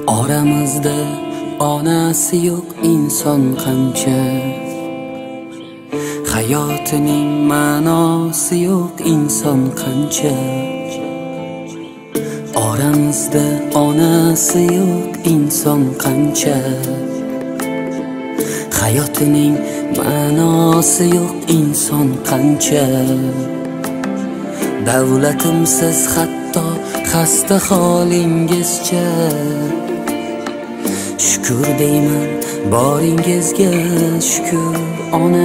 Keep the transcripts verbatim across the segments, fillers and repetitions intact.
Oramizda onasi yo'q inson qancha, hayotining ma'nosi yo'q inson qancha. Oramizda onasi yo'q inson qancha, hayotining ma'nosi yo'q inson qancha. Davlatimsiz hatto xasta holingizcha, shukr deyman boringizga shukr ona.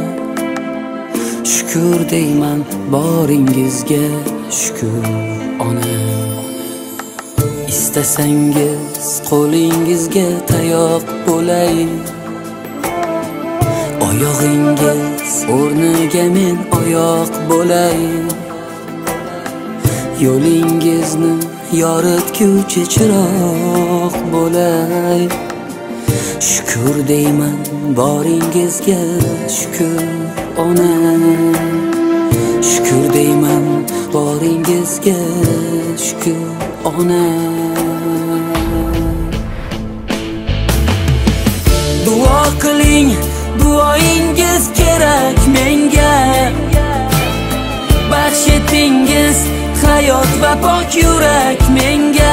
Shukr deyman boringizga shukr ona. Istasangiz qo'lingizga tayoq bo'lay, oyog'ingiz o'rniga men oyoq bo'lay. Yo'lingizni yoritguvchi chiroq bo'lay. Shukr deyman boringizga shukr ona. Shukr deyman boringizga shukr ona. Duo qiling, duoingiz kerak menga. Baxsh etingiz hayot va pok yurak menga.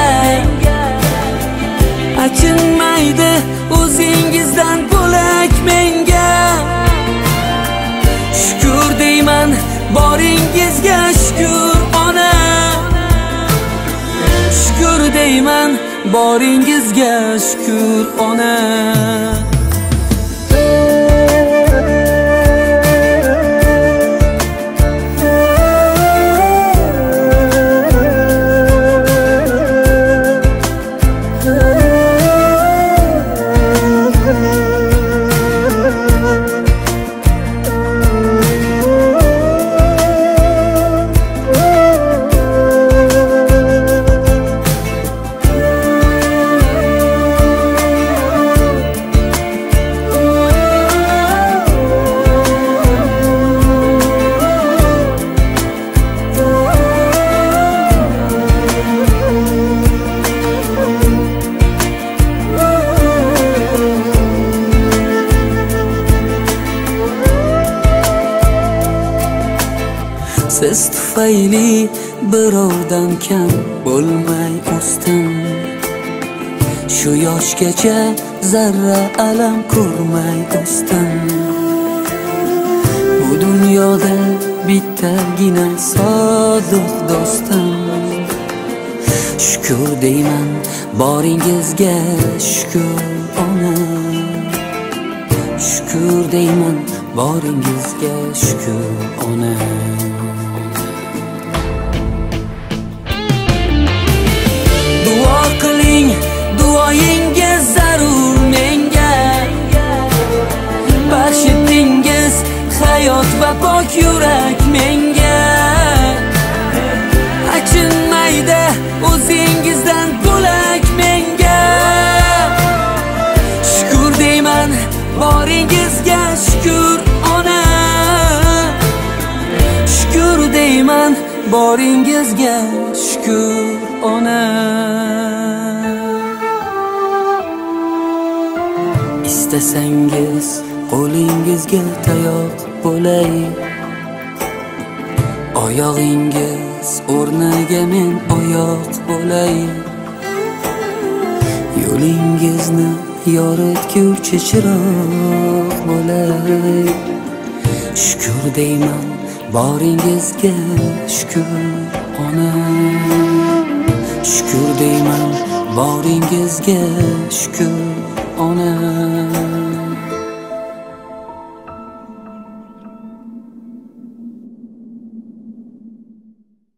Achinmaydi o'zingizdan bo'lak menga. Shukr deyman boringizga shukr ona. Shukr deyman boringizga shukr ona. Siz tufayli birovdan kam bo'lmay o'sdim. Shu yoshgacha zarra alam ko'rmay o'sdim. Bu dunyoda bittagina sodiq do'stim. Shukr deyman boringizga shukr ona. Shukr deyman boringizga shukr ona. Duo qiling, duoyingiz zarur menga. Baxsh etingiz hayot va pok yurak menga. Achinmaydi o'zingizdan bo'lak menga. Shukr deyman boringizga shukr ona. Shukr deyman boringizga shukr ona. Istasangiz qo'lingizga tayoq bo'lay, oyog'ingiz o'rniga men oyoq bo'lay. Yo'lingizni yoritguvchi chiroq bo'lay. Shukr deyman boringizga shukr ona. Shukr deyman boringizga shukr ona.